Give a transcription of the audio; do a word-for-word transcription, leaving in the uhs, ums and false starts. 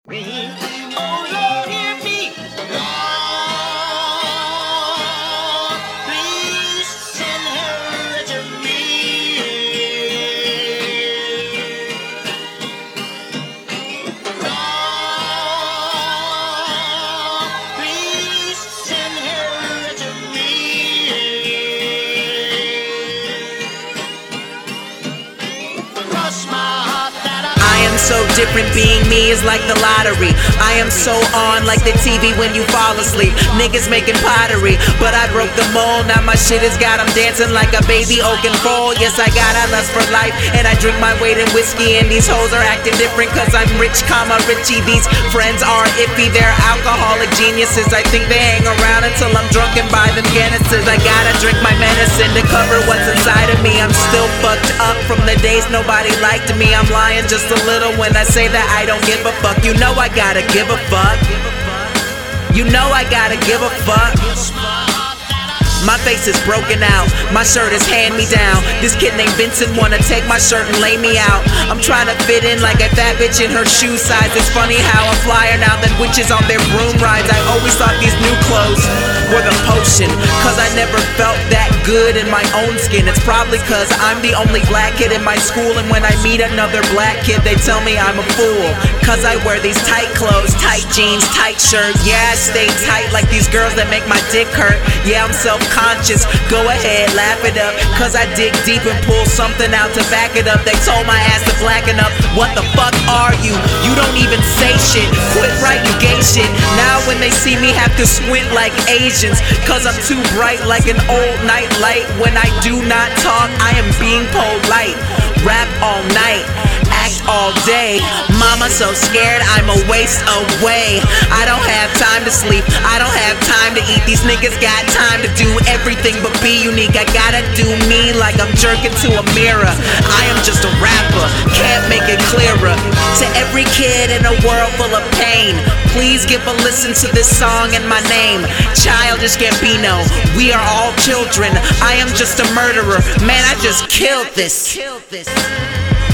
Oh Lord, hear me. Lord, please send her to me. Lord, please send her to me. Cross my heart that I I am so different, being me is like the lottery. I am so on like the T V when you fall asleep. Niggas making pottery, but I broke the mold. Now my shit has got 'em dancing like a baby oak and roll. Yes, I got a lust for life, and I drink my weight in whiskey. And these hoes are acting different cause I'm rich, comma Richie. These friends are iffy, they're alcoholic geniuses. I think they hang around until I'm drunk and buy them Guinnesses. I gotta drink my medicine to cover what's inside of me. I'm still fucked up from the days nobody liked me. I'm lying just a little when I say that I don't give a fuck. You know I gotta give a fuck. You know I gotta give a fuck. My face is broken out, my shirt is hand me down. This kid named Vincent wanna take my shirt and lay me out. I'm trying to fit in like a fat bitch in her shoe size. It's funny how I'm flyer now than witches on their broom rides. I always thought these new clothes were the potion, cause I never felt that good in my own skin. It's probably cause I'm the only black kid in my school, and when I meet another black kid they tell me I'm a fool. Cause I wear these tight clothes, tight jeans, tight shirt. Yeah, I stay tight like these girls that make my dick hurt. Yeah, I'm self-conscious, go ahead, laugh it up. Cause I dig deep and pull something out to back it up. They told my ass to blacken up. What the fuck are you? You don't even say shit. Quit writing gay shit. Now when they see me have to squint like Asians, cause I'm too bright like an old night light. When I do not talk, I am being polite. Rap all night, act all day. Mama so scared I'm a waste away. I don't have time to sleep, I don't have time to eat. These niggas got time to do everything but be unique. I gotta do me like I'm jerking to a mirror. I am just a rapper, can't make it clearer. To every kid in a world full of pain, please give a listen to this song in my name. Childish Gambino, we are all children. I am just a murderer, man, I just killed this.